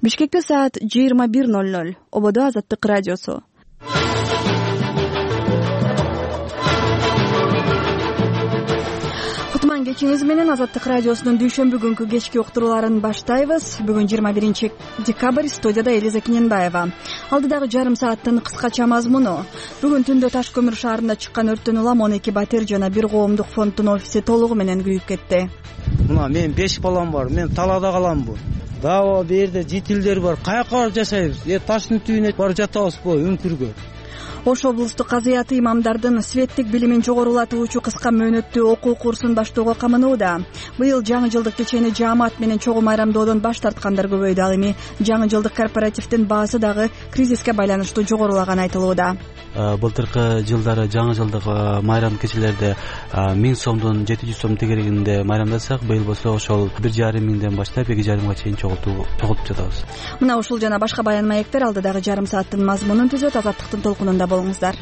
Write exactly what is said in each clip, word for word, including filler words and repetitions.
Бишкекте саат жыйырма бир ноль ноль. Ободо Азаттык радиосу. Кутман кечиңиз менен Азаттык радиосунун дүйшөмбү күнкү кечки уктурууларын баштайбыз. Бүгүн жыйырма биринчи декабрь, студияда Элиза Кененбаева. Алдыдагы жарым сааттын кыскача мазмуну. Бүгүн түндө Таш көмүр шаарында чыккан өрттөн улам он эки батир жана бир коомдук фонддун офиси толугу менен күйүп кетти. Мына мен беш балам бар, мен талаада каламбы. Дагы бу жерде житилдер бар. Каяка барып жашайбыз? Э таштын түбүнө барып жатабызбы үңкүргө? Ош облустук казыяты имамдардын светтик билимин жогорулатуучу кыска мөөнөттүү окуу курсун баштоого камынууда. Быйыл жаңы жылдык кечени жаамат менен чогуу майрамдоодон баш тарткандар көбөйдү. Ал эми жаңы жылдык корпоративдин баасы дагы кризиске байланыштуу жогорулаганы айтылууда. Былтыркы жылдары жаңы жылдык майрам кечелерде миң сомдон жети жүз сом тегерегинде майрамдасак, быйыл болсо ошол бир жарым миңден баштап эки жарымга чейин чогултуп жатабыз. Мына ушул жана башка баян маектер алдыдагы жарым сааттын мазмунун түзөт. Азаттыктын толкунунда болуңуздар.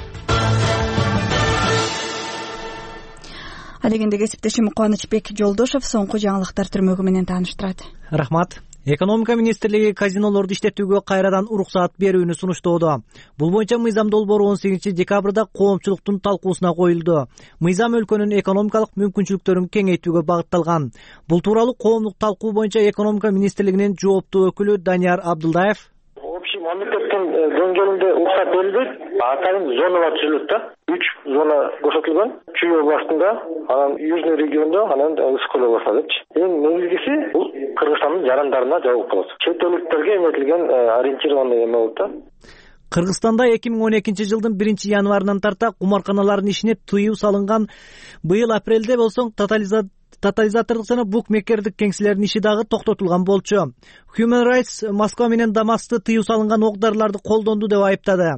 Адегенде кесиптешим Кубанычбек Жолдошов соңку жаңылыктар түрмөгү менен тааныштырат. Рахмат. Экономика министрлиги казинолорду иштетүүгө кайрадан уруксаат берүүнү сунуштоодо. Бул боюнча мыйзам долбоору он сегизинчи декабрда коомчулуктун талкуусуна коюлду. Мыйзам өлкөнүн экономикалык мүмкүнчүлүктөрүн кеңейтүүгө багытталган. Бул тууралуу коомдук талкуу боюнча экономика министрлигинин жооптуу өкүлү Данияр Абдылдаев общий мамлекеттин деңгээлинде уруксат берилбейт, атайын зоналар түзүлөт да. үч зона көрсөтүлгөн. Чүй областында, анан Южный региондо, анан Ысык областында депчи. Эң негизгиси бул Кыргызстандын жарандарына жабылып калат. Чет элдиктерге эметилген ориентированный эме болот да. Кыргызстанда эки миң он экинчи жылдын биринчи январынан тарта кумарканалардын ишине тыюу салынган. Быйыл апрелде болсоң тотализат Тотализатордук жана букмекердик кеңселердин иши дагы токтотулган болчу. Human Rights Москва менен Дамасты тыюу салынган оқ-дарыларды колдонду деп айыптады.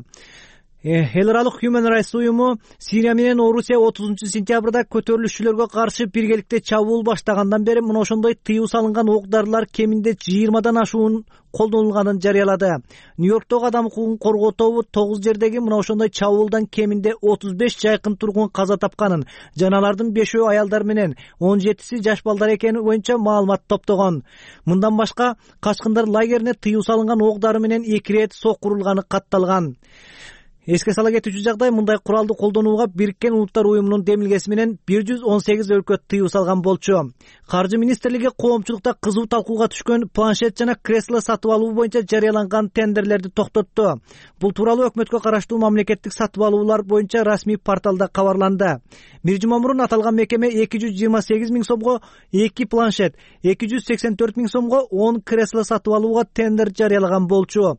Эл аралык Human Rights уюму Сирия менен Орусия отузунчу сентябрда көтөрүлүшчүлөргө каршы биргеликте чабуул баштагандан бери мына ошондой тыюу салынган оқ-дарылар кеминде жыйырмадан ашуун колдонулганын жарыялады. Нью-Йорктогу адам укугун коргоо тобу тогуз жердеги мына ошондой чабуулдан кеминде отуз беш жайкын тургун каза тапканын, жана алардын бешөө аялдар менен он жетиси жаш балдар экени боюнча маалымат топтогон. Мындан башка качкындар лагерине тыюу салынган оқ-дары менен эки рет сокурулганы катталган. Эске сала кетүүчү жагдай, мындай куралды колдонууга Бириккен Улуттар уюмунун демилгеси менен бир жүз он сегиз өлкө тыюу салган болчу. Каржы министрлиги коомчулукта кызуу талкууга түшкөн планшет жана кресло сатып алуу боюнча жарыяланган тендерлерди токтотту. Бул тууралуу өкмөткө караштуу мамлекеттик сатып алуулар боюнча расмий порталда кабарланды. Бир жума мурун аталган мекеме эки жүз жыйырма сегиз миң сомго эки планшет, эки жүз сексен төрт миң сомго он кресло сатып алууга тендер жарыялаган болчу.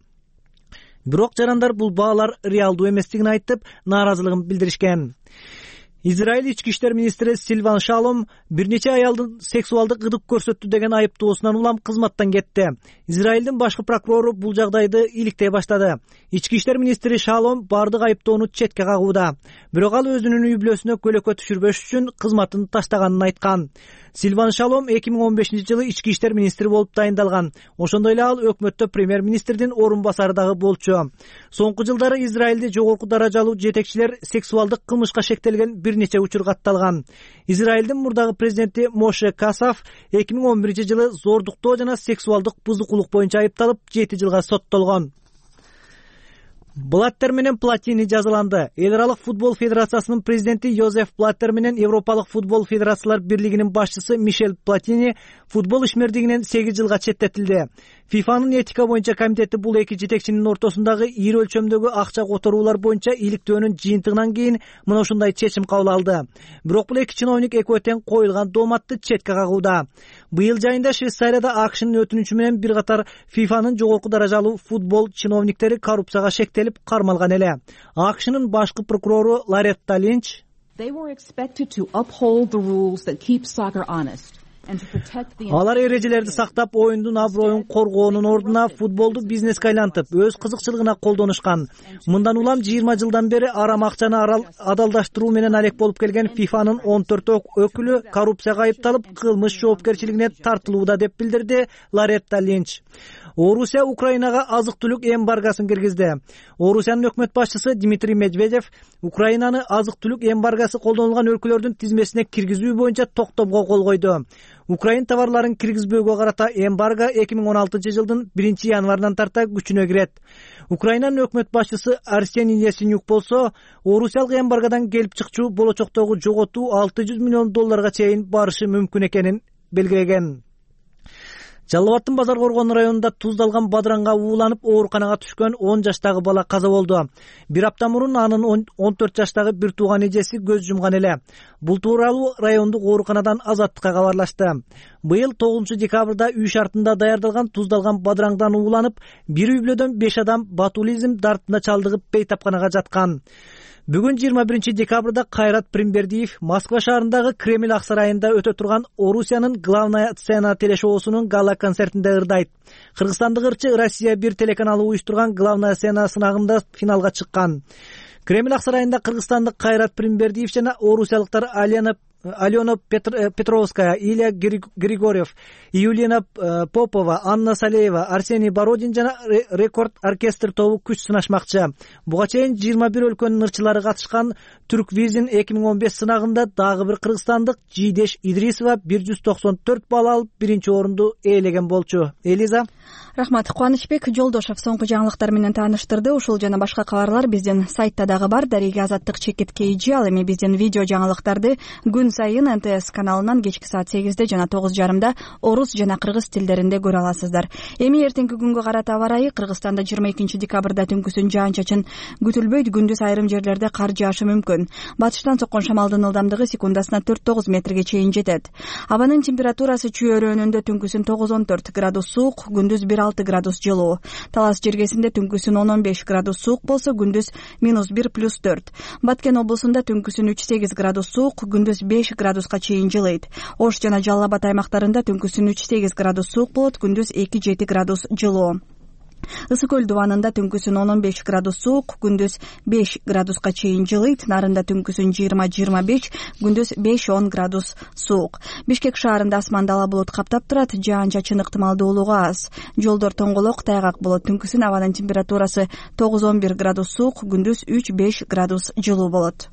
Бирок жарандар бул баалар реалдуу эместигин айтып, нааразылыгын билдиришкен. Израиль ички иштер министри Сильван Шалом бир нече аялдын сексуалдык ыдык көрсөттү деген айыптоосунан улам кызматтан кетти. Израилдин башкы прокурору бул жагдайды иликтей баштады. Ички иштер министри Шалом бардык айыптоону четке кагууда. Бирок ал өзүнүн үй бүлөсүнө көлөкө түшүрбөш үчүн кызматын таштаганын айткан. Сильван Шалом эки миң он бешинчи жылы ички иштер министри болуп дайындалган. Ошондой эле ал өкмөттө премьер-министрдин орун басары дагы болчу. Соңку жылдары Израилде жогорку даражалуу жетекчилер сексуалдык кылмышка шектелген бир нече учур катталган. Израилдин мурдагы президенти Моше Касав эки миң он биринчи жылы зордуктоо жана сексуалдык бузукулук боюнча айыпталып жети жылга соттолгон. Блаттер менен Платини жазаланды. Эл аралык футбол федерациясынын президенти Йозеф Блаттер менен Европалык футбол федерациялар бирлигинин башчысы Мишель Платини футбол ишмердигинен сегиз жылга четтетилди. ФИФАнын этика боюнча комитети бул эки жетекчинин ортосундагы ири өлчөмдөгү акча которуулар боюнча иликтөөнүн жыйынтыгынан кийин мына ушундай чечим кабыл алды. Бирок бул эки чиновник экөө тең коюлган дооматты четке кагууда. Быйыл жайында Швейцарияда АКШнын өтүнүчү менен бир катар ФИФАнын жогорку даражалуу футбол чиновниктери коррупцияга шектелип кармалган эле. АКШнын башкы прокурору Лоретта Линч алар эрежелерди сактап, оюндун аброюн коргоонун ордуна футболду бизнеске айлантып, өз кызыкчылыгына колдонушкан. Мындан улам жыйырма жылдан бери арам акчаны адалдаштыруу менен алек болуп келген ФИФАнын он төрт өкүлү коррупцияга айыпталып, кылмыш жоопкерчилигине тартылууда деп билдирди Лоретта Линч. Орусия Украинага азык-түлүк эмбаргасын киргизди. Орусиянын өкмөт башчысы Дмитрий Медведев Украинаны азык-түлүк эмбаргасы колдонулган өлкөлөрдүн тизмесине киргизүү боюнча токтомго кол койду. Украин товарларын киргизбөөгө карата эмбарго эки миң он алтынчы жылдын биринчи январынан тарта күчүнө кирет. Украинанын өкмөт башчысы Арсений Яценюк болсо, орусиялык эмбаргодан келип чыкчу болочоктогу жоготуу алты жүз миллион долларга чейин барышы мүмкүн экенин белгилеген. Жалал Абадтын Базар Коргон районунда туздалган бадыранга ууланып ооруканага түшкөн он жаштагы бала каза болду. Бир апта мурун анын он төрт жаштагы бир тууган эжеси көз жумган эле. Бул тууралуу райондук ооруканадан Азаттыкка кабарлашты. Быйыл тогузунчу декабрда үй шартында даярдалган туздалган бадыраңдан ууланып, бир үй бүлөдөн беш адам ботулизм дартына чалдыгып бейтапканага жаткан. Бүгүн жыйырма биринчи декабрда Кайрат Примбердиев Москва шаарындагы Кремль ак сарайында өтө турган Орусиянын главная сцена телешоусунун гала концертинде ырдайт. Кыргызстандык ырчы Россия бир телеканалы уюштурган главная сцена сынагында финалга чыккан. Кремль ак сарайында кыргызстандык Кайрат Примбердиев жана орусиялыктар Алена Алена Петр, Петровская, Илья Григорьев, Юлина Попова, Анна Салеева, Арсений Бородин жана Рекорд оркестр тобу күч сынашмакчы. Буга чейин жыйырма бир өлкөнүн ырчылары катышкан Түрквизин эки миң он беш сынагында дагы бир кыргызстандык Жийдеш Идрисова бир жүз токсон төрт балл алып биринчи орунду ээлеген болчу. Элиза. Рахмат. Кубанычбек Жолдошов соңку жаңылыктар менен тааныштырды. Ушул жана башка кабарлар биздин сайтта дагы бар. Дареги Азаттык чекит кейжи, ал эми биздин видео жаңылыктарды күн сайын эн тэ эс каналынан кечки саат сегизде жана тогуз жарымда орус жана кыргыз тилдеринде көрө аласыздар. Эми эртеңки күнгө карата аба ырайы. Кыргызстанда жыйырма экинчи декабрда түнкүсүн жаан-чачын күтүлбөйт, күндүз айрым жерлерде кар жаашы мүмкүн. Батыштан соккон шамалдын ылдамдыгы секундасына төрт тогуз метрге чейин жетет. Абанын температурасы чүйөрөөнүндө түнкүсүн тогуз он төрт градус суук, күндүз бир алты градус жылуу. Талас жергесинде түнкүсүн он он беш градус суук болсо, күндүз минус бир плюс төрт. Баткен облусунда түнкүсүн үч сегиз градус суук, күндүз беш градуска чейин жылыйт. Ош жана Жалал Абад аймактарында түнкүсүн үч сегиз градус суук болот, күндүз эки жети градус жылуу. Ысык көл дубанында түнкүсүн он он беш градус суук, күндүз беш градуска чейин жылыйт. Нарында түнкүсүн жыйырма жыйырма беш, күндүз беш он градус суук. Бишкек шаарында асманды ала булут каптап турат, жаан-чачын ыктымалдуулугу аз. Жолдор тоңголок, тайгак болот. Түнкүсүн абанын температурасы тогуз он бир градус суук, күндүз үч беш градус жылуу болот.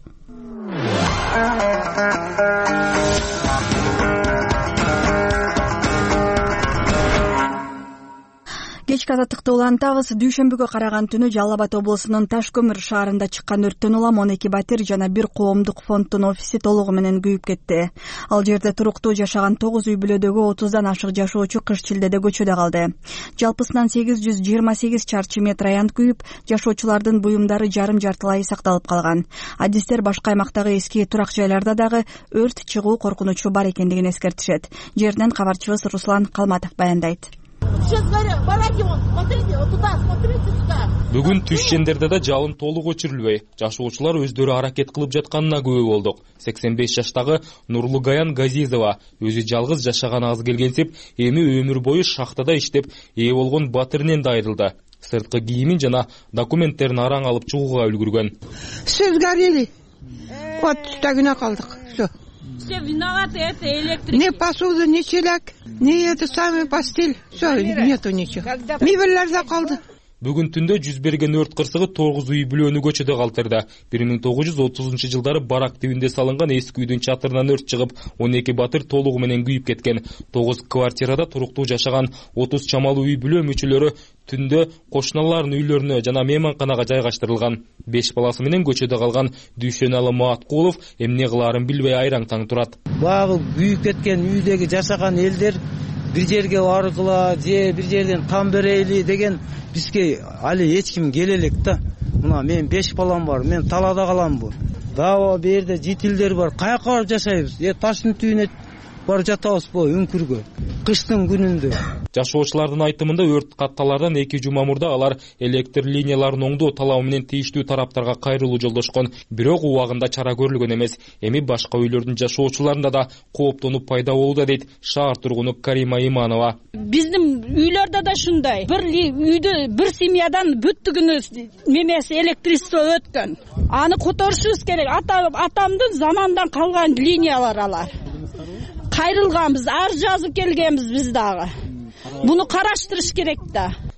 Кечки азаттыкты улантабыз. Дүйшөмбүгө караган түнү Жалал Абад облусунун Таш көмүр шаарында чыккан өрттөн улам он эки батир жана бир коомдук фонддун офиси толугу менен күйүп кетти. Ал жерде туруктуу жашаган тогуз үй бүлөдөгү отуздан ашык жашоочу кыш чилдеде көчөдө калды. Жалпысынан сегиз жүз жыйырма сегиз чарчы метр аянт күйүп, жашоочулардын буюмдары жарым жартылай сакталып калган. Адистер башка аймактагы эски турак жайларда дагы өрт чыгуу коркунучу бар экендигин эскертишет. Жерден кабарчыбыз Руслан Калматов баяндайт. Бүгүн түш жендерде да жалын толук өчүрүлбөй, жашоочулар өздөрү аракет кылып жатканына күбө болдук. сексен беш жаштагы Нурлугаян Газизова өзү жалгыз жашаган аз келгенсип, эми өмүр бою шахтада иштеп, ээ болгон батырынан да айрылды. Сырткы кийимин жана документтерин араң алып чыгууга үлгүргөн. Сөз горели. Вот тагына калдык. Всё. Все виноваты, это электрик. Не посуду, не челяк, не это самый постель. Все, нету ничего. Мебеллерде калды. Бүгүн түндө жүз берген өрт кырсыгы тогуз үй бүлөнү көчөдө калтырды. бир миң тогуз жүз отузунчу жылдары барак тибинде салынган эски үйдүн чатырынан өрт чыгып, он эки батыр толугу менен күйүп кеткен. тогуз квартирада туруктуу жашаган отуз чамалуу үй бүлө мүчөлөрү түндө кошуналардын үйлөрүнө жана мейманканага жайгаштырылган. беш баласы менен көчөдө калган Дүйшөналы Маткулов эмне кылаарын билбей айраң таң турат. Багы күйүп кеткен үйдөгү жашаган элдер бир жерге баргыла же бир жерден там берели деген бизге али эч ким келе элек да. Мына мен беш балам бар, мен талада каламбы. Дагы бу жерде житилдер бар. Каяка барып жашайбыз? Э таштын түйүнө барып жатабызбы үңкүргө кыштын күнүндө? Жашоочулардын айтымында өрт катталардан эки жума мурда алар электр линияларын оңдоо талабы менен тийиштүү тараптарга кайрылуу жолдошкон. Бирок убагында чара көрүлгөн эмес. Эми башка үйлөрдүн жашоочуларында да кооптонуп пайда болууда дейт шаар тургуну Карима Иманова. Биздин үйлөрдө да шундай. Бир үйдө бир семьядан бүттүгүнү немеси электричество өткөн. Аны которушубуз керек. Атамдын замандан калган линиялар алар. Кайрылганбыз, ар жазып келгенбиз биз дагы. Буну караштырыш керек да.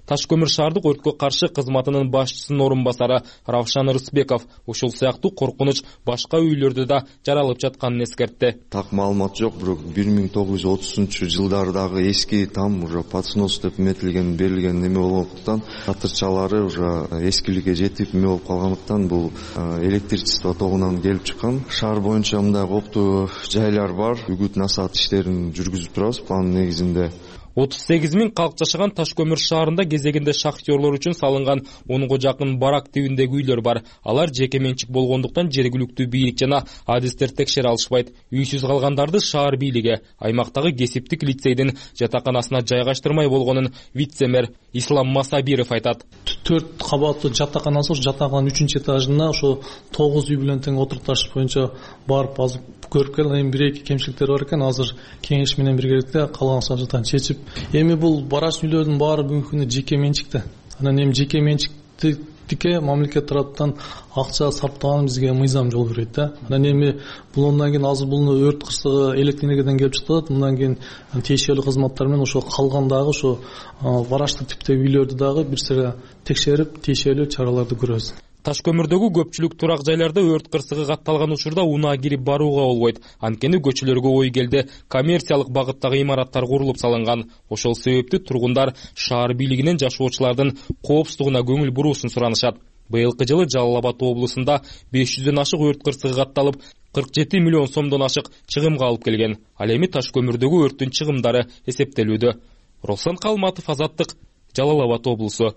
Таш көмүр шаардык өрткө каршы кызматынын башчысынын орун басары Равшан Рысбеков ушул сыяктуу коркунуч башка үйлөрдө да жаралып жатканын эскертти. Так маалымат жок, бирок бир миң тогуз жүз отузунчу жылдардагы эски там уже подснос деп метилген берилген неме болгондуктан катырчалары уже эскиликке жетип эме болуп калгандыктан бул электричество тогунан келип чыккан. Шаар боюнча мындай коптуу жайлар бар. Үгүт насаат иштерин жүргүзүп турабыз план негизинде. отуз сегиз миң калк жашаган Таш көмүр шаарында кезегинде шахтерлор үчүн салынган онго жакын барак тибиндеги үйлөр бар. Алар жеке менчик болгондуктан жергиликтүү бийлик жана адистер текшере алышпайт. Үйсүз калгандарды шаар бийлиги аймактагы кесиптик лицейдин жатаканасына жайгаштырмай болгонун вице-мэр Ислам Масабиров айтат. төрт кабаттуу жатаканасы, жатакананын үчүнчү этажына ошо тогуз үй менен тең отурташ боюнча барып азыр көрүп келдим. Эми бир эки кемчиликтер бар экен. Азыр кеңеш менен биргеликте калган сажатан чечип, эми бул бараш үйлөрдүн баары бүгүнкү күндө жеке менчикте. Анан эми жеке менчиктикке мамлекет тараптан акча сарптаган бизге мыйзам жол берет да. Анан эми бул андан кийин азыр бул өрт кырсыгы электр энергиядан келип чыкты. Мындан кийин тиешелүү кызматтар менен ошо калгандагы ошо бараштык типтеги үйлөрдү дагы бир сыра текшерип, тиешелүү чараларды көрөбүз. Таш көмүрдөгү көпчүлүк турак жайларда өрт кырсыгы катталган учурда унаа кирип барууга болбойт. Анткени көчөлөргө ой келди, коммерциялык багыттагы имараттар курулуп салынган. Ошол себептүү тургундар шаар бийлигинен жашоочулардын коопсуздугуна көңүл буруусун суранышат. Быйылкы жылы Жалал Абад облусунда беш жүздөн ашык өрт кырсыгы катталып, кырк жети миллион сомдон ашык чыгымга алып келген. Ал эми Таш көмүрдөгү өрттүн чыгымдары эсептелүүдө. Руслан Калматов, Азаттык, Жалал Абад облусу.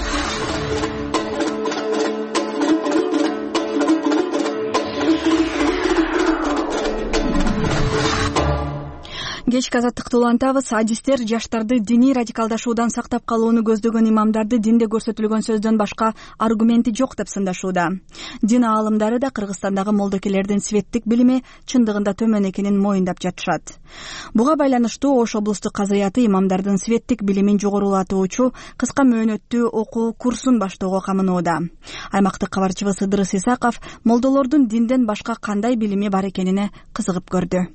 Кечки Азаттыкты улантабыз. Адистер жаштарды диний радикалдашуудан сактап калууну көздөгөн имамдарды динде көрсөтүлгөн сөздөн башка аргументи жок деп сындашууда. Дин аалымдары да Кыргызстандагы молдокелердин светтик билими чындыгында төмөн экенин моюндап жатышат. Буга байланыштуу Ош облустук казыяты имамдардын светтик билимин жогорулатуучу кыска мөөнөттүү окуу курсун баштоого камынууда. Аймактык кабарчыбыз Ыдырыс Исаков молдолордун динден башка кандай билими бар экенине кызыгып көрдү.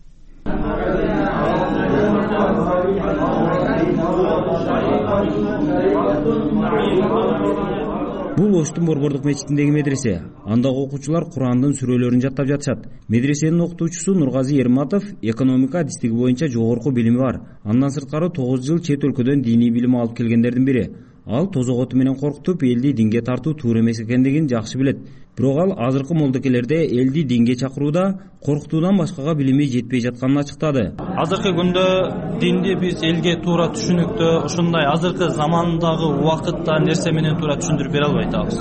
Бул Оштун Борбордук мечитиндеги медресе. Андагы окуучулар Курандын сүрөлөрүн жаттап жатышат. Медресенин окутуучусу Нургазы Ерматов экономика адистиги боюнча жогорку билими бар. Андан сырткары тогуз жыл чет өлкөдөн диний билим алып келгендердин бири. Ал тозок оту менен коркутуп, элди динге тартуу туура эмес экендигин жакшы билет. Бирок ал азыркы молдокелерде элди динге чакырууда коркутуудан башкага билими жетпей жатканын ачыктады. Азыркы күндө динди биз элге туура түшүнүктө, ушундай азыркы замандагы убакытта нерсе менен туура түшүндүрүп бере албай атабыз.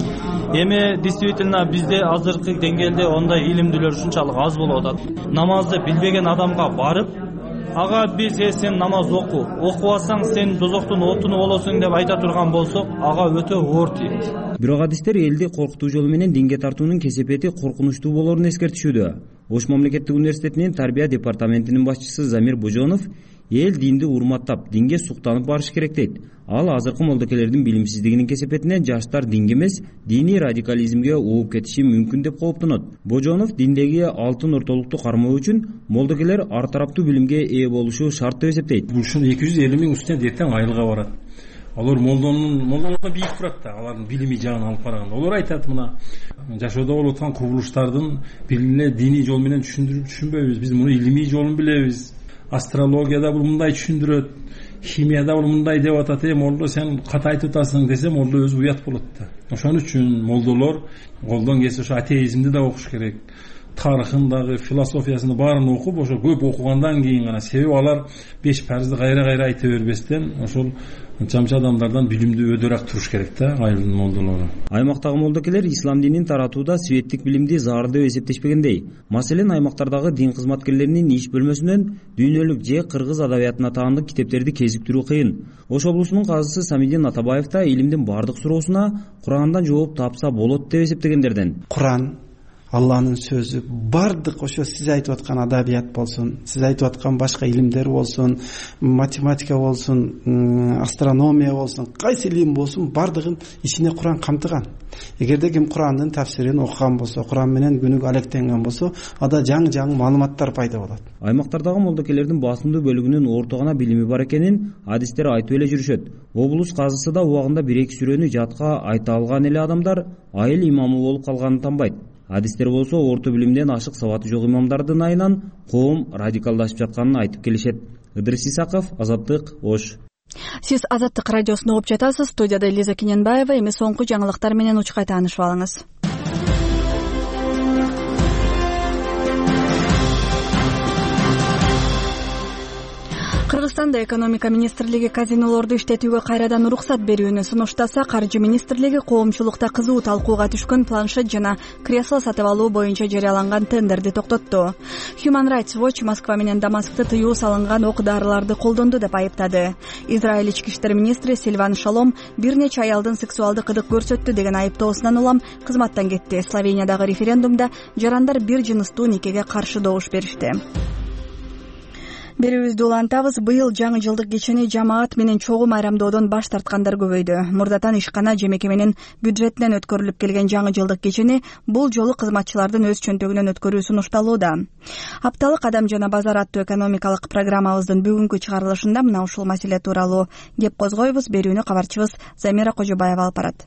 Эми действительно бизде азыркы деңгээлде ондай илимдүүлөр ушунчалык аз болуп атат. Намазды билбеген адамга барып, ага биз сен намаз оку, окубасаң сен дозоктун отуну болосуң деп айта турган болсок, ага өтө оор тийет. Бирок адистер элди коркутуу жолу менен динге тартуунун кесепети коркунучтуу болоорун эскертишүүдө. Ош мамлекеттик университетинин тарбия департаментинин башчысы Замир Божонов эл динди урматтап, динге суктанып барыш керек дейт. Ал азыркы молдокелердин билимсиздигинин кесепетинен жаштар динге эмес, диний радикализмге ооп кетиши мүмкүн деп кооптонот. Божонов диндеги алтын ортолукту кармоо үчүн молдокелер ар тараптуу билимге ээ болушу шарт деп эсептейт. Ушун эки жүз элүү миң студент эртең айылга барат. Алар молдонун молдонун бийик турат да, алардын билими жагын алып караганда. Олар айтат, мына жашоодо болуп аткан кубулуштардын бир диний жол менен түшүндүрүп түшүнбөйбүз. Биз муну илимий жолун билебиз. Астрологияда бул мындай түшүндүрөт, химияда бул мындай деп атат. Э, молдо сен ката айтып атасың десе, молдо өзү уят болот да. Ошон үчүн молдолор колдон келсе ошо атеизмди да окуш керек. Тарыхын дагы, философиясын баарын окуп, ошо көп окугандан кийин гана, себеби алар беш парызды кайра-кайра айта бербестен, ошол жамчы адамдардан билимдүү өдөрөөк туруш керек да, айылдын молдолору. Аймактагы молдокелер ислам динин таратууда светтик билимди заар деп эсептешпегендей. Маселен, аймактардагы дин кызматкерлеринин иш бөлмөсүнөн дүйнөлүк же кыргыз адабиятына таандык китептерди кезиктирүү кыйын. Ош облусунун казысы Самидин Атабаев да илимдин бардык суроосуна Курандан жооп тапса болот деп эсептегендерден. Куран Алланын сөзү бардык ошо сиз айтып аткан адабият болсун, сиз айтып аткан башка илимдер болсун, математика болсун, астрономия болсун, кайсы илим болсун, бардыгын ичине Куран камтыган. Эгерде ким Курандын тафсирин окуган болсо, Куран менен күнүгө алектенген болсо, ада жаңы-жаңы маалыматтар пайда болот. Аймактардагы молдокелердин басымдуу бөлүгүнүн орто гана билими бар экенин адистер айтып эле жүрүшөт. Облус казысы да убагында бир-эки сүрөнү жатка айта алган эле адамдар айыл имамы болуп калганын танбайт. Адистер болсо орто билимден ашык сабаты жок имамдардын айынан коом радикалдашып жатканын айтып келишет. Ыдырыс Исаков, Азаттык, Ош. Сиз Азаттык радиосун угуп жатасыз. Студияда Элиза Кененбаева. Эми соңку жаңылыктар менен учкай таанышып алыңыз. Кыргызстанда экономика министрлиги казинолорду иштетүүгө кайрадан уруксат берүүнү сунуштаса, каржы министрлиги коомчулукта кызуу талкууга түшкөн планшет жана кресло сатып алуу боюнча жарыяланган тендерди токтотту. Human Rights Watch Москва менен Дамаскты тыюу салынган ок-дарыларды колдонду деп айыптады. Израиль ички иштер министри Сильван Шалом бир нече аялдын сексуалдык кыдык көрсөттү деген айыптоосунан улам кызматтан кетти. Словениядагы референдумда жарандар бир жыныстуу никеге каршы добуш беришти. Берүүбүздү улантабыз. Быйыл жаңы жылдык кечени жамаат менен чогуу майрамдоодон баш тарткандар көбөйдү. Мурдатан ишкана жемеке менен бюджетинен өткөрүлүп келген жаңы жылдык кечени бул жолу кызматчылардын өз чөнтөгүнөн өткөрүү сунушталууда. Апталык Адам жана базар аттуу экономикалык программабыздын бүгүнкү чыгарылышында мына ушул маселе тууралуу кеп козгойбуз. Берүүнү кабарчыбыз Замира Кожобаева алып барат.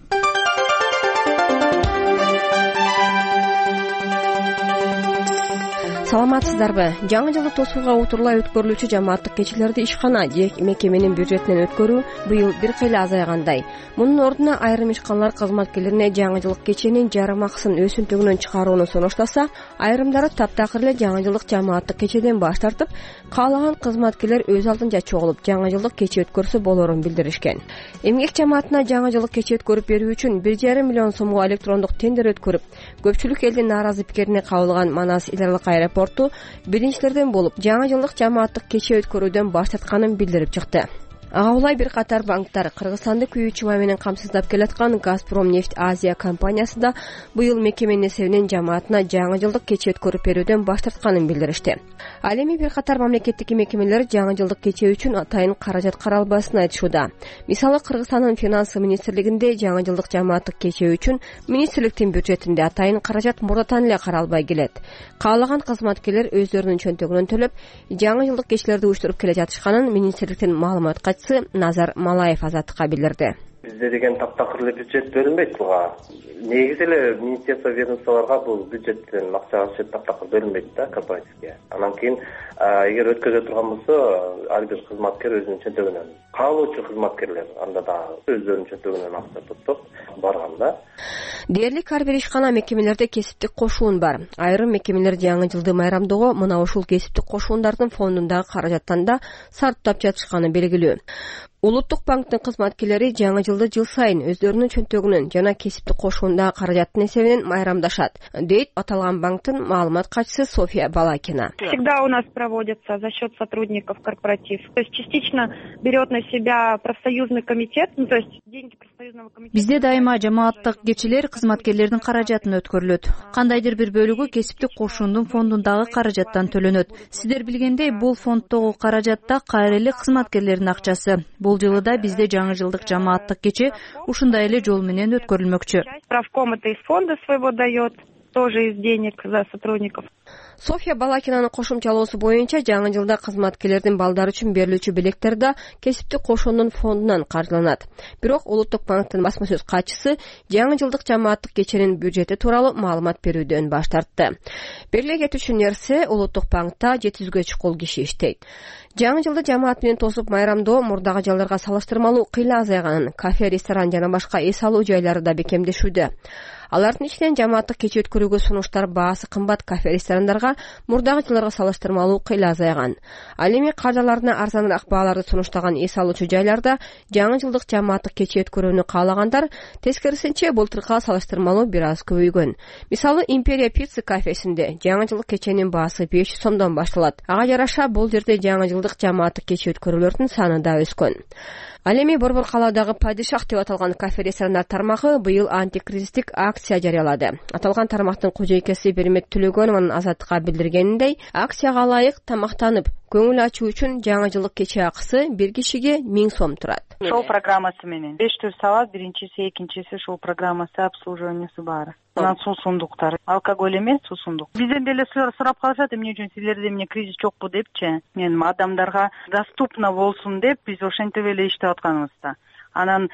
Саламатсыздарбы? Жаңы жылды тосууга утурлай өткөрүлүүчү жамааттык кечелерди ишкана же мекеменин бюджетинен өткөрүү быйыл бир кыйла азайгандай. Мунун ордуна айрым ишканалар кызматкерлерине жаңы жылдык кеченин жарым акысын өз чөнтөгүнөн чыгарууну сунуштаса, айрымдары таптакыр эле жаңы жылдык жамааттык кечеден баш тартып, каалаган кызматкерлер өз алдынча чогулуп жаңы жылдык кече өткөрсө болорун билдиришкен. Эмгек жамаатына жаңы жылдык кече өткөрүп берүү үчүн бир жарым миллион сомго электрондук тендер өткөрүп, көпчүлүк элдин нааразы пикирине кабылган Манас эл аралык аэропорту биринчилерден болуп жаңы жылдык жамааттык кече өткөрүүдөн баш тартканын билдирип чыкты. Ага улай бир катар банктар Кыргызстанды күйүүчү май менен камсыздап келаткан Газпром нефть Азия компаниясы да быйыл мекеменин эсебинен жамаатына жаңы жылдык кече өткөрүп берүүдөн баш тартканын билдиришти. Ал эми бир катар мамлекеттик мекемелер жаңы жылдык кече үчүн атайын каражат каралбасын айтышууда. Мисалы, Кыргызстандын финансы министрлигинде жаңы жылдык жамааттык кече үчүн министрликтин бюджетинде атайын каражат мурдатан эле каралбай келет. Каалаган кызматкерлер өздөрүнүн чөнтөгүнөн төлөп, жаңы жылдык кечелерди уюштуруп келе жатышканын министрликтин маалымат катчысы Назар Малаев Азаттыкка билдирди. Бизде деген таптакыр эле бюджет бөлүнбөйт буга. Негизи эле министерство ведомстволорго бул бюджеттен акча алышып таптакыр бөлүнбөйт да корпоративге. Анан кийин эгер өткөзө турган болсо, ар бир кызматкер өзүнүн чөнтөгүнөн, каалоочу кызматкерлер анда да өздөрүнүн чөнтөгүнөн акча топтоп барган да. Дээрлик ар бир ишкана мекемелерде кесиптик кошуун бар. Айрым мекемелер жаңы жылды майрамдоого мына ушул кесиптик кошуундардын фондундагы каражаттан да сарптап жатышканы белгилүү. Улуттук банктын кызматкерлери жаңы жылды жыл сайын өздөрүнүн чөнтөгүнөн жана кесиптик кошуундагы каражаттын эсебинен майрамдашат, дейт аталган банктын маалымат катчысы Софья Балакина. Всегда у нас проводится за счет сотрудников корпоратив. То есть частично берет на себя профсоюзный комитет, ну то есть деньги профсоюзного комитета. Бизде дайыма жамааттык кечелер кызматкерлердин каражатына өткөрүлөт. Кандайдыр бир бөлүгү кесиптик кошуундун фондундагы каражаттан төлөнөт. Сиздер билгендей, бул фонддогу каражатта кайрылык кызматкерлердин акчасы. Бул жылы да бизде жаңы жылдык жамааттык кече ушундай эле жол менен өткөрүлмөкчү. Правком это из фонда своего дает, тоже из денег за сотрудников. Софья Балакинанын кошумчалоосу боюнча жаңы жылда кызматкерлердин балдары үчүн берилүүчү белектер да кесиптик кошуундун фондунан каржыланат. Бирок Улуттук банктын басма сөз катчысы жаңы жылдык жамааттык кеченин бюджети тууралуу маалымат берүүдөн баш тартты. Бериле кетүүчү нерсе, Улуттук банкта жети жүзгө чукул киши иштейт. Жаңы жылды жамаат менен тосуп майрамдоо мурдагы жылдарга салыштырмалуу кыйла азайганын, кафе, ресторан жана башка эс алуу жайлары да бекемдешүүдө. Алардын ичинен жамааттык кече өткөрүүгө сунуштар баасы кымбат кафе, ресторандарга мурдагы жылдарга салыштырмалуу кыйла азайган. Ал эми кардаларына арзаныраак бааларды сунуштаган эс алуучу жайларда жаңы жылдык жамааттык кече өткөрүүнү каалагандар тескерисинче былтыркыга салыштырмалуу бир аз көбөйгөн. Мисалы, Империя пицца кафесинде жаңы жылдык кеченин баасы беш жүз сомдон башталат. Ага жараша бул жерде жаңы жылдык жамааттык кече өткөрүүлөрдүн саны да өскөн. Ал эми Борбор калаадагы Падишах деп аталган кафе, ресторандар тармагы быйыл антикризистик акция акция жарыялады. Аталган тармактын кожойкеси Бермет Төлөгөнованын Азаттыкка билдиргениндей, акцияга ылайык тамактанып көңүл ачуу үчүн жаңы жылдык кече акысы бир кишиге миң сом турат. Шоу программасы менен беш түр салат, биринчиси, экинчиси шоу программасы, обслуживаниясы бар. Анан суусундуктар, алкоголь эмес, суусундук. Бизден деле сурап калышат, эмне үчүн силерде эмне кризис жокпу депчи. Мен адамдарга доступно болсун деп биз ошентип эле иштеп атканыбызда. Анан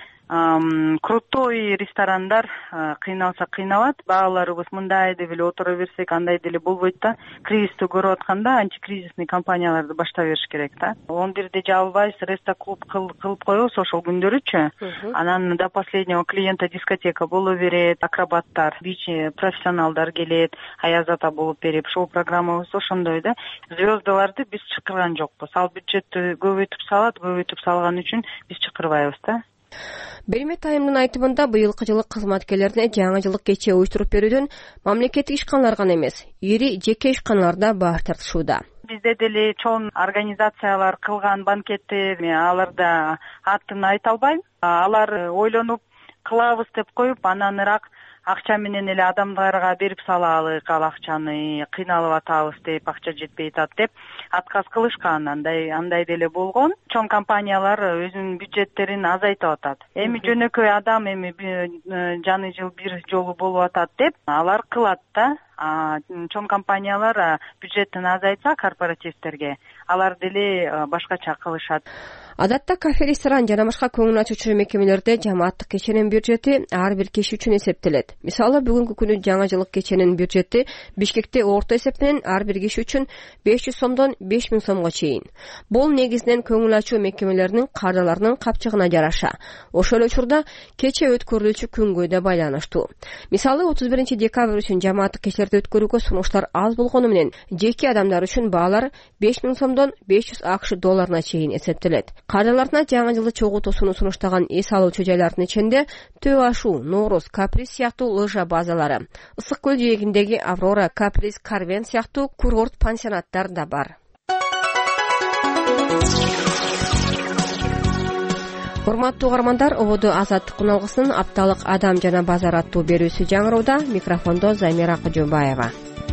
крутой ресторандар кыйналса кыйналат, бааларыбыз мындай деп эле отура берсек андай деле болбойт да. Кризисти көрүп атканда антикризисный компанияларды баштап бериш керек да. он бирде жабылбайбыз, реста клуб кылып коебуз ошол күндөрүчү. Анан до последнего клиента дискотека боло берет, акробаттар, бич профессионалдар келет, аяз ата болуп берип, шоу программабыз ошондой да. Звездаларды биз чакырган жокпуз. Ал бюджетти көбөйтүп салат, көбөйтүп салган үчүн биз чакырбайбыз да. Бермет айымдын айтымында быйылкы жылы кызматкерлерине жаңы жылдык кече уюштуруп берүүдөн мамлекеттик ишканалар гана эмес, ири жеке ишканалар да баш тартышууда. Бизде деле чоң организациялар кылган банкеттер, аларда атын айта албайм. Алар ойлонуп кылабыз деп коюп, анан ырак акча менен эле адамдарга берип салалык, ал акчаны кыйналып атабыз деп, акча жетпей атат деп отказ кылышкан. Андай андай деле болгон. Чоң компаниялар өзүнүн бюджеттерин азайтып атат. Эми жөнөкөй адам эми жаңы жыл бир жолу болуп атат деп алар кылат да. Чоң компаниялар бюджеттин азайтса корпоративтерге, алар деле башкача кылышат. Адатта кафе, ресторан жана башка көңүл ачуучу мекемелерде жамааттык кеченин бюджети ар бир киши үчүн эсептелет. Мисалы, бүгүнкү күнү жаңы жылдык кеченин бюджети Бишкекте орто эсептенен ар бир киши үчүн беш жүз сомдон беш миң сомго чейин. Бул негизинен көңүл ачуу мекемелеринин кардаларынын капчыгына жараша. Ошол эле учурда кече өткөрүлүүчү күнгө да байланыштуу. Мисалы, отуз биринчи декабрь үчүн жамааттык кечелерди өткөрүүгө сунуштар аз болгону менен жеке адамдар үчүн баалар беш миң сомдон беш жүз акш долларына чейин эсептелет. Кардаларына жаңы жылды чогултуусуну сунуштаган эс алуучу жайлардын ичинде Төө Ашу, Ноороз, Каприз сыяктуу лыжа базалары, Ысык көл жээгиндеги Аврора, Каприз, Карвен сыяктуу курорт пансионаттар да бар. Урматтуу угармандар, ободо Азаттык куналгысынын апталык адам жана базар аттуу берүүсү жаңырууда. Микрофондо Замира Кожобаева.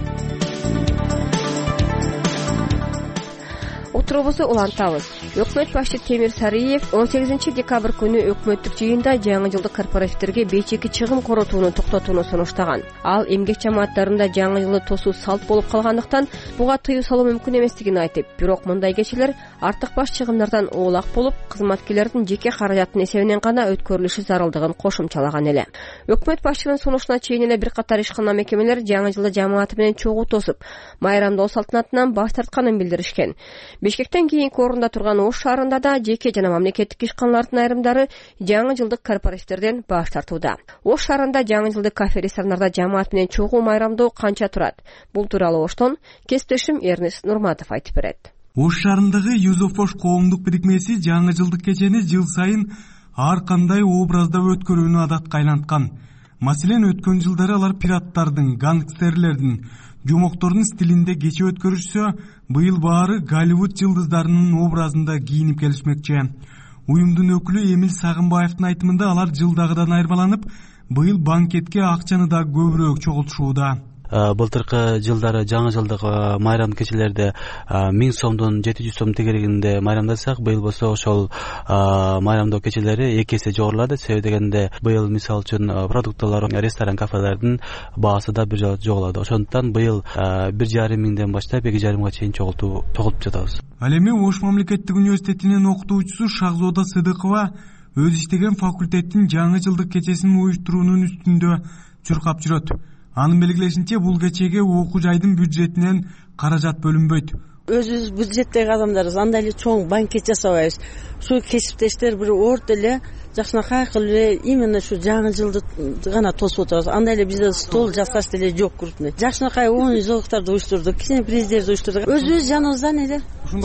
Отурубузду улантабыз. Өкмөт башчы Темир Сариев он сегизинчи декабрь күнү өкмөттүк жыйында жаңы жылдык корпоративтерге бейчеки чыгым коротууну токтотууну сунуштаган. Ал эмгек жамааттарында жаңы жылды тосуу салт болуп калгандыктан буга тыюу салуу мүмкүн эместигин айтып, бирок мындай кечелер артык баш чыгымдардан оолак болуп, кызматкерлердин жеке каражатынын эсебинен гана өткөрүлүшү зарылдыгын кошумчалаган эле. Өкмөт башчынын сунушуна чейин эле бир катар ишкана мекемелер жаңы жылды жамааты менен чогуу тосуп, майрамдоо салтанатынан баш тартканын билдиришкен. Бишкектен кийинки орунда турган Ош шаарында да жеке жана мамлекеттик ишканалардын айрымдары жаңы жылдык корпоративтерден баш тартууда. Ош шаарында жаңы жылдык кафе, ресторандарда жамаат менен чогуу майрамдоо канча турат? Бул тууралуу Оштон кесиптешим Эрнис Нурматов айтып берет. Ош шаарындагы Юзофош коомдук бирикмеси жаңы жылдык кечени жыл сайын ар кандай образда өткөрүүнү адатка айланткан. Маселен, өткөн жылдары алар пираттардын, гангстерлердин, жомоктордун стилинде кече өткөрүшсө, быйыл баары Голливуд жылдыздарынын образында кийинип келишмекчи. Уюмдун өкүлү Эмил Сагынбаевдин айтымында алар жылдагыдан айырмаланып, быйыл банкетке акчаны да көбүрөөк чогултушууда. Былтыркы жылдары жаңы жылдык майрам кечелерде миң сомдон жети жүз сом тегерегинде майрамдасак, быйыл болсо ошол майрамдоо кечелери эки эсе жогорулады. Себеби дегенде быйыл мисалы үчүн продуктылар, ресторан, кафелердин баасы да бир жолу жогулады. Ошондуктан быйыл бир жарым миңден баштап эки жарымга чейин чогултуу чогултуп жатабыз. Ал эми Ош мамлекеттик университетинин окутуучусу Шахзода Сыдыкова өз иштеген факультеттин жаңы жылдык кечесин уюштуруунун үстүндө чуркап жүрөт. Анын белгилешинче, бул кечеге окуу жайдын бюджетинен каражат бөлүнбөйт. Өзүбүз бюджеттеги адамдарбыз, андай эле чоң банкет жасабайбыз. Ушу кесиптештер бир орто эле жакшынакай кылып эле именно ушу жаңы жылды гана тосуп отурабыз. Андай эле бизде стол жасаш деле жок крупный. Жакшынакай оюн зоолуктарды уюштурдук, кичине приздерди уюштурдук. Өзүбүз жаныбыздан эле.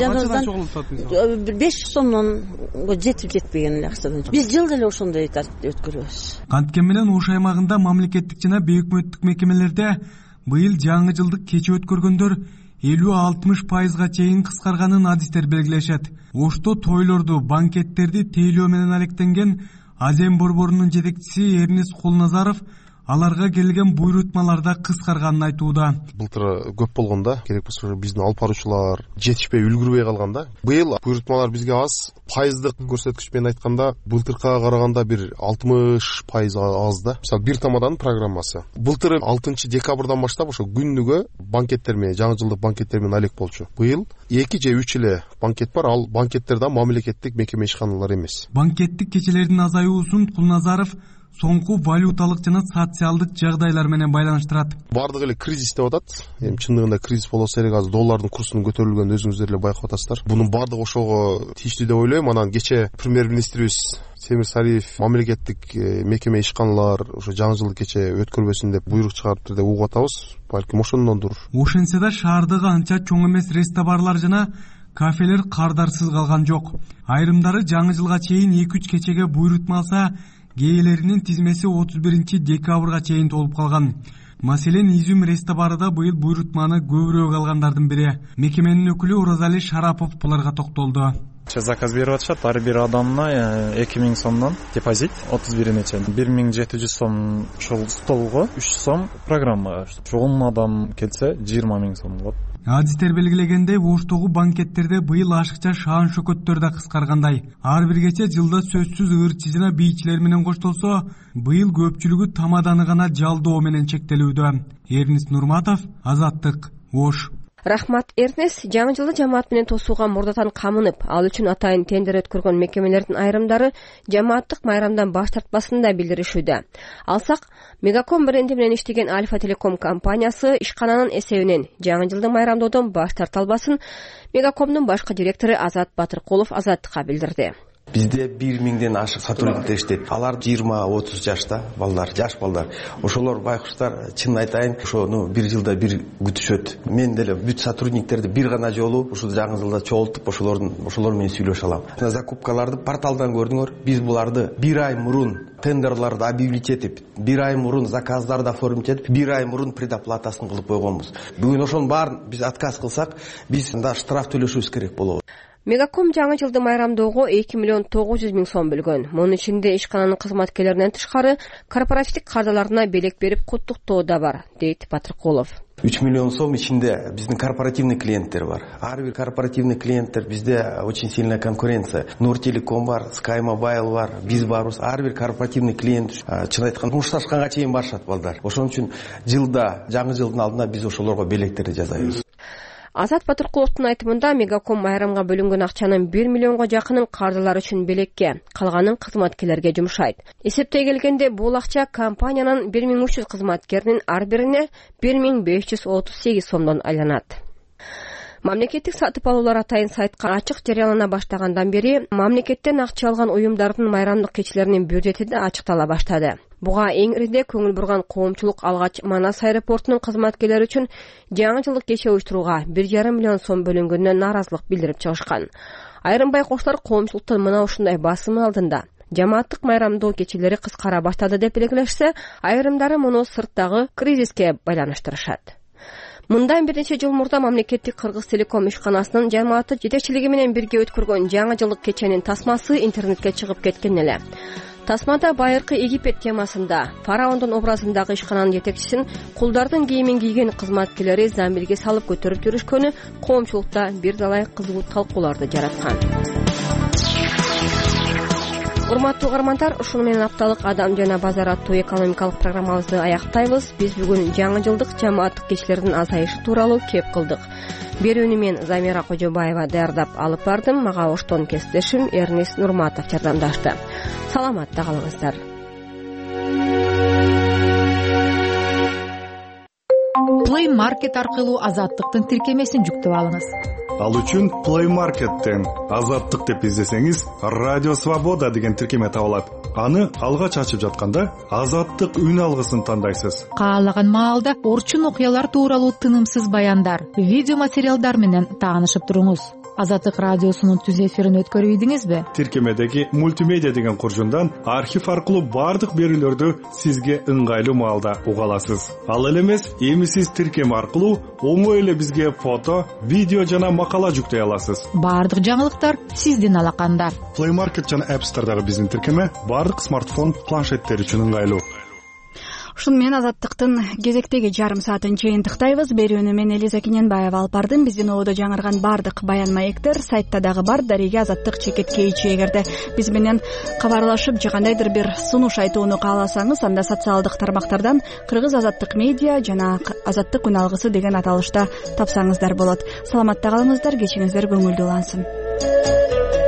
Жаныбыздан беш жүз сомдон жетип жетпеген эле акчадан. Биз жылда эле ошондой тартипте өткөрөбүз. Канткени менен Ош аймагында мамлекеттик жана бейөкмөттүк мекемелерде быйыл жаңы жылдык кече өткөргөндөр элүү алтымыш пайызга чейин кыскарганын адистер белгилешет. Ошто тойлорду, банкеттерди тейлөө менен алектенген Азем борборунун жетекчиси Эрнис Кулназаров аларга келген буйрутмалар да кыскарганын айтууда. Былтыр көп болгондо керек болсо биздин алып баруучулар жетишпей үлгүрбөй калганда, быйыл буйрутмалар бизге аз. Пайыздык көрсөткүч менен айтканда былтыркыга караганда бир алтымыш пайыз аз да. Мисалы бир тамаданын программасы былтыр алтынчы декабрдан баштап ошо күнүгө банкеттер менен, жаңы жылдык банкеттер менен алек болчу. Быйыл эки же үч эле банкет бар, ал банкеттер да мамлекеттик мекеме ишканалар эмес. Банкеттик кечелердин азаюусун Кулназаров соңку валюталык жана социалдык жагдайлар менен байланыштырат. Бардыгы эле кризис деп атат. Эми чындыгында кризис болосо керек, азыр доллардын курсунун көтөрүлгөнүн өзүңүздөр эле байкап атасыздар. Бунун бардыгы ошого тийиштүү деп ойлойм. Анан кече премьер-министрибиз Темир Сариев мамлекеттик мекеме ишканалар ошо жаңы жылды кече өткөрбөсүн деп буйрук чыгарыптыр деп угуп атабыз. Балким ошондондур. Ошентсе да шаардагы анча чоң эмес ресторабарлар жана кафелер кардарсыз калган жок. Айрымдары жаңы жылга чейин эки үч кечеге буйрутма алса, кээелеринин тизмеси отуз биринчи декабрга чейин толуп калган. Маселен, Изюм ресторабарында быйыл буйрутманы көбүрөөк алгандардын бири. Мекеменин өкүлү Оразали Шарапов буларга токтолду. Заказ берип атышат, ар бир адамына эки миң сомдон депозит, отуз бирине чейин бир миң жети жүз сом ушул столго, үч сом программага. он адам келсе жыйырма миң сом болот. Адистер белгилегендей, Оштогу банкеттерде быйыл ашыкча шаан шөкөттөр да кыскаргандай. Ар бир кече жылда сөзсүз ырчы жана бийчилер менен коштолсо, быйыл көпчүлүгү тамаданы гана жалдоо менен чектелүүдө. Эрнис Нурматов, Азаттык, Ош. Рахмат, Эрнес. Жаңы жылды жамаат менен тосууга мурдатан камынып, ал үчүн атайын тендер өткөргөн мекемелердин айрымдары жамааттык майрамдан баш тартпасын да билдиришүүдө. Алсак, Мегаком бренди менен иштеген Альфа Телеком компаниясы ишкананын эсебинен жаңы жылды майрамдоодон баш тарта албасын Мегакомдун башкы директору Азат Батыркулов Азаттыкка билдирди. Бизде бир миңден ашык сотрудниктер иштейт. Алар жыйырма отуз жашта балдар, жаш балдар. Ошолор байкуштар, чын айтайын, ошо ну бир жылда бир күтүшөт. Мен деле бүт сотрудниктерди бир гана жолу ушул жаңы жылда чогултуп, ошолордун ошолор менен сүйлөшө алам. Закупкаларды порталдан көрдүңөр. Биз буларды бир ай мурун тендерларды объявить этип, бир ай мурун заказдарды оформить этип, бир ай мурун предоплатасын кылып койгонбуз. Бүгүн ошонун баарын биз отказ кылсак, биз анда штраф төлөшүбүз керек болот. Мегаком жаңы жылды майрамдоого эки миллион тогуз жүз миң сом бөлгөн. Мунун ичинде ишкананын кызматкерлеринен тышкары корпоративдик кардаларына белек берип куттуктоо да бар, дейт Батыркулов. үч миллион сом ичинде биздин корпоративный клиенттер бар. Ар бир корпоративный клиенттер бизде очень сильная конкуренция. Нур Телеком бар, Sky Mobile бар, биз барбыз. Ар бир корпоративный клиент чын айтканда мушташканга чейин барышат балдар. Ошон үчүн жылда, жаңы жылдын алдында биз ошолорго белектерди жасайбыз. Азат Батыркуловдун айтымында Мегаком майрамга бөлүнгөн акчанын бир миллионго жакынын кардалар үчүн белекке, калганын кызматкерлерге жумшайт. Эсептей келгенде бул акча компаниянын бир миң үч жүз кызматкеринин ар бирине бир миң беш жүз отуз сегиз сомдон айланат. Мамлекеттик сатып алуулар атайын сайтка ачык жарыялана баштагандан бери мамлекеттен акча алган уюмдардын майрамдык кечелеринин бюджети да ачыктала баштады. Буга эң ириде көңүл бурган коомчулук алгач Манас аэропортунун кызматкерлери үчүн жаңы жылдык кече уюштурууга бир жарым миллион сом бөлүнгөнүнө нааразылык билдирип чыгышкан. Айрым байкоштор коомчулуктун мына ушундай басымы алдында жамааттык майрамдоо кечелери кыскара баштады деп белгилешсе, айрымдары муну сырттагы кризиске байланыштырышат. Мындан бир нече жыл мурда мамлекеттик Кыргыз Телеком ишканасынын жамааты жетекчилиги менен бирге өткөргөн жаңы жылдык кеченин тасмасы интернетке чыгып кеткен эле. Тасмада байыркы Египет темасында фараондун образындагы ишкананын жетекчисин кулдардын кийимин кийген кызматкерлери замбилге салып көтөрүп жүрүшкөнү коомчулукта бир далай кызуу талкууларды жараткан. Урматтуу угармандар, ушуну менен апталык Адам жана базар аттуу экономикалык программабызды аяктайбыз. Биз бүгүн жаңы жылдык жамааттык кечилердин азайышы тууралуу кеп кылдык. Берүүнү мен Замира Кожобаева даярдап алып бардым. Мага оштон кесиптешим Эрнис Нурматов жардамдашты. Саламатта калыңыздар. Play Market аркылуу азаттыктын тиркемесин жүктөп алыңыз. Ал үчүн Play Market'тен азаттык деп издесеңиз, Радио Свобода деген тиркеме табылат. Аны алгач ачып жатканда азаттык үн алгысын тандайсыз. Каалаган маалда орчун окуялар тууралуу тынымсыз баяндар, видео материалдар менен таанышып туруңуз. Азаттык радиосунун түз эфирин өткөрүп ийдиңизби? Тиркемедеги мультимедиа деген куржундан архив аркылуу бардык берүүлөрдү сизге ыңгайлуу маалда уга аласыз. Ал эле эмес, эми сиз тиркеме аркылуу оңой эле бизге фото, видео жана макала жүктөй аласыз. Бардык жаңылыктар сиздин алаканда. Play Market жана App Store'дагы биздин тиркеме бардык смартфон, планшеттер үчүн ыңгайлуу. ушуну менен азаттыктын кезектеги жарым саатын жыйынтыктайбыз. Берүүнү мен Элиза Кененбаева алып бардым. Биздин ободо жаңырган бардык баян маектер сайтта дагы бар. Дареге азаттык чекит кейчи. Эгерде биз менен кабарлашып же кандайдыр бир сунуш айтууну кааласаңыз, анда социалдык тармактардан Кыргыз азаттык медиа жана азаттык үн алгысы деген аталышта тапсаңыздар болот. Саламатта калыңыздар, кечиңиздер көңүлдүү улансын.